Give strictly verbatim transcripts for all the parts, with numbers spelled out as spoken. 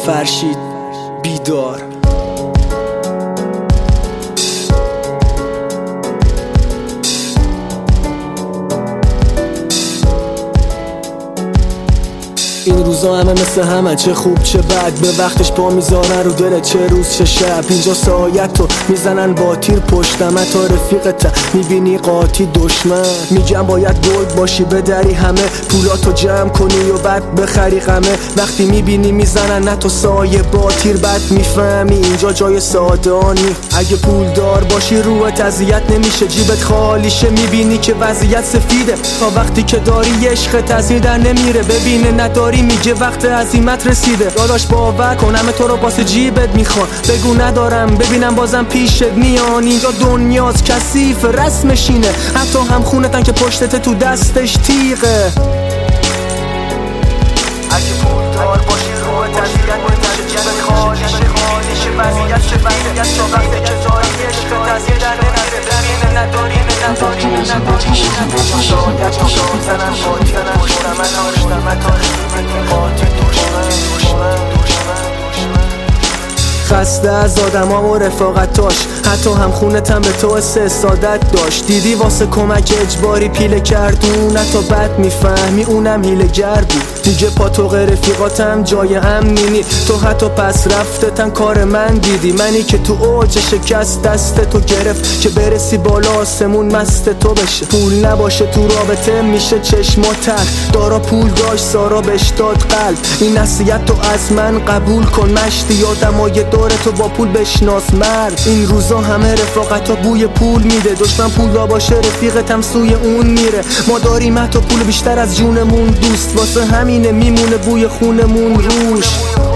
فرشید بیدار. این روزا همه مثل همه، چه خوب چه بد، به وقتش پا میذارن رو دلت، چه روز چه شب. اینجا سایتو میزنن با تیر پشتم، تا رفیقت میبینی قاطی دشمن. میگم باید بولد باشی بدری همه، پولاتو جمع کنی و بعد بخری غمه. وقتی میبینی میزنن نه تو سایه با تیر، بعد میفهمی اینجا جای سادانی. اگه پول دار باشی روت اذیت نمیشه، جیبت خالیشه، میبینی که وضعیت سفیده. تا وقتی که داری عشقت از این در نمیره، ببینه نداری میگه وقت عزیمت رسیده. داداش باور کن همه تو رو واسه جیبت میخوان، بگو ندارم ببینم بازم پیشت میان. اینجا دنیاست کثیف رسمش اینه، حتی هم خونتن که پشتت تو دستش تیغه. اگه پول دار باشی روت اذیت نمیشه، جیبت خالیشه، خالیشه وضعیت چه وضعیت. تا وقتی که داری عشقت از این در نمیره، ببینه نداری نداری نداری شاید تو شام زنن باید پشتمت پشتمت قاطع دشمن دشمن دشمن. خسته از آدم ها و رفاقتاش، حتی هم خونتم به تو سه سادت داشت. دیدی واسه کمک اجباری پیله کردون، حتی بد میفهمی اونم هیله گر بود. دیگه پا تو غیر رفیقاتم جای امنینی، تو حتی پس رفتتن کار من دیدی. منی که تو اوج شکست دست تو گرفت، که برسی بالا آسمون مست تو بشه. پول نباشه تو رابطه میشه چشم و تر، دارا پول داشت سارا بهش داد قلب. این نصیحت تو از من قبول کن، مشتی یادمای دور تو با پول بشناس مرد. این روزا همه رفاقتا بوی پول میده، دشمن پول دا باشه رفیقتم سوی اون میره. ما داریم حتی پول بیشتر از جونمون دوست، واسه همینه میمونه بوی خونمون روش.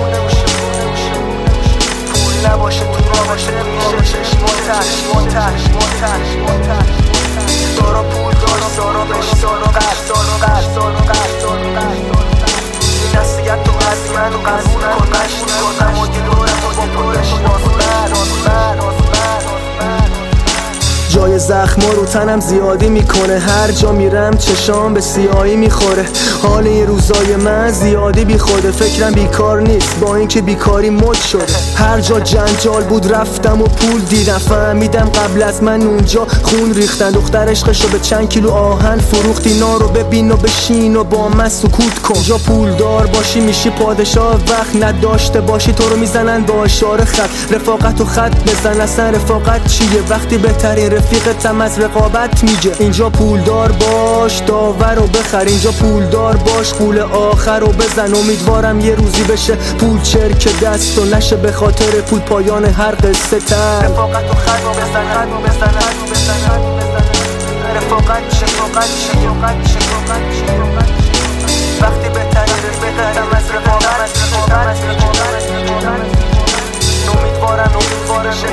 پول نباشه تو نباشه میشه چشم و تش و تش و تش و تش. دارا پول داشت سارا بهش سارا قرد سارا قرد سارا قرد سارا قرد. این نصیحت تو از من قبول کن، مشتی کنم و دلورم و با پولش جای زخما رو تنم زیادی میکنه، هر جا میرم چشام به سیاهی میخوره. حال این روزای من زیادی بی خوده، فکرم بیکار نیست با اینکه بیکاری مد شده. هر جا جنجال بود رفتم و پول دیدم، فهمیدم قبل از من اونجا خون ریختن. دختر عشقشو به چند کیلو آهن فروخت، اینا رو ببین و بشین و با من سکوت کن. جا پول دار باشی میشی پادشاه، وقت نداشته باشی تو رو میزنن با اشاره خط. رفاقت و خط بزن، اصلا رفاقت چیه وقتی بهترین رفیقتم از رقابت میگه. اینجا پولدار باش داور رو بخر، اینجا پولدار باش قول آخر رو بزن. امیدوارم یه روزی بشه پول چرک دست و نشه به خاطر پول پایان هر قصه تر. رفاقت و خط رو بزن خط رو بزن خط رو بزن خط رو بزن. رفاقت شفاقت شفاقت شفاقت شفاقت. وقتی بهترین رفیقتم از رقابت رقابت رقابت. امیدوارم امیدوارم